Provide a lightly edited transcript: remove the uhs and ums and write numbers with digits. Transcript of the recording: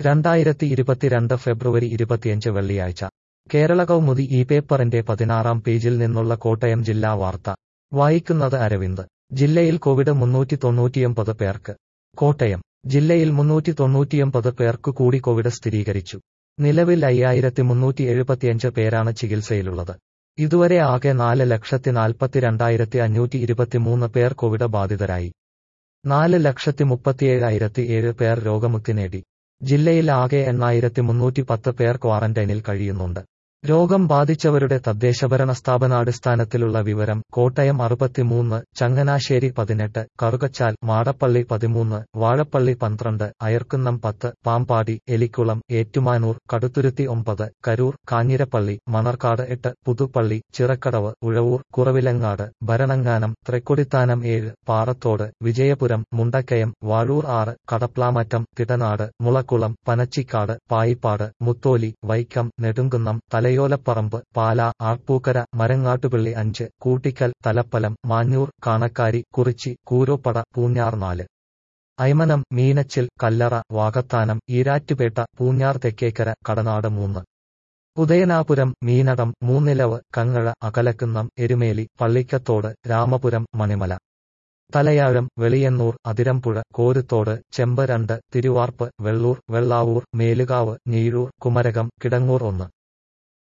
2022 ഫെബ്രുവരി 25 വെള്ളിയാഴ്ച കേരള കൗമുദി ഈ പേപ്പറിന്റെ 16-ാം പേജിൽ നിന്നുള്ള കോട്ടയം ജില്ലാ വാർത്ത വായിക്കുന്നത് അരവിന്ദ്. ജില്ലയിൽ കോവിഡ് 399 പേർക്ക്. കോട്ടയം ജില്ലയിൽ 399 പേർക്കു കൂടി കോവിഡ് സ്ഥിരീകരിച്ചു. നിലവിൽ 5375 പേരാണ് ചികിത്സയിലുള്ളത്. ഇതുവരെ ആകെ 4,42,523 പേർ കോവിഡ് ബാധിതരായി. 4,37,007 പേർ രോഗമുക്തി നേടി. ജില്ലയിൽ ആകെ 8,310 പേർ ക്വാറന്റൈനിൽ കഴിയുന്നുണ്ട്. രോഗം ബാധിച്ചവരുടെ തദ്ദേശഭരണ സ്ഥാപനാടിസ്ഥാനത്തിലുള്ള വിവരം: കോട്ടയം 63, ചങ്ങനാശ്ശേരി 18, കറുകച്ചാൽ, മാടപ്പള്ളി 13, വാഴപ്പള്ളി 12, അയർക്കുന്നം 10, പാമ്പാടി, എലിക്കുളം, ഏറ്റുമാനൂർ, കടുത്തുരുത്തി 9, കരൂർ, കാഞ്ഞിരപ്പള്ളി, മണർക്കാട് 8, പുതുപ്പള്ളി, ചിറക്കടവ്, ഉഴവൂർ, കുറവിലങ്ങാട്, ഭരണങ്ങാനം, തൃക്കൊടിത്താനം 7, പാറത്തോട്, വിജയപുരം, മുണ്ടക്കയം, വാഴൂർ 6, കടപ്ലാമറ്റം, തിടനാട്, മുളക്കുളം, പനച്ചിക്കാട്, പായിപ്പാട്, മുത്തോലി, വൈക്കം, നെടുങ്കുന്നം, തലയോലപ്പറമ്പ്, പാല, ആർപ്പൂക്കര, മരങ്ങാട്ടുപള്ളി 5, കൂട്ടിക്കൽ, തലപ്പലം, മാഞ്ഞൂർ, കാണക്കാരി, കുറിച്ചി, കൂരോപ്പട, പൂഞ്ഞാർ 4, അയ്മനം, മീനച്ചിൽ, കല്ലറ, വാകത്താനം, ഈരാറ്റുപേട്ട, പൂഞ്ഞാർ തെക്കേക്കര, കടനാട് 3, ഉദയനാപുരം, മീനടം, മൂന്നിലവ്, കങ്ങഴ, അകലക്കുന്നം, എരുമേലി, പള്ളിക്കത്തോട്, രാമപുരം, മണിമല, തലയാഴം, വെളിയന്നൂർ, അതിരമ്പുഴ, കോരുത്തോട്, ചെമ്പ് 2, തിരുവാർപ്പ്, വെള്ളൂർ, വെള്ളാവൂർ, മേലുകാവ്, ഞീഴൂർ, കുമരകം, കിടങ്ങൂർ 1.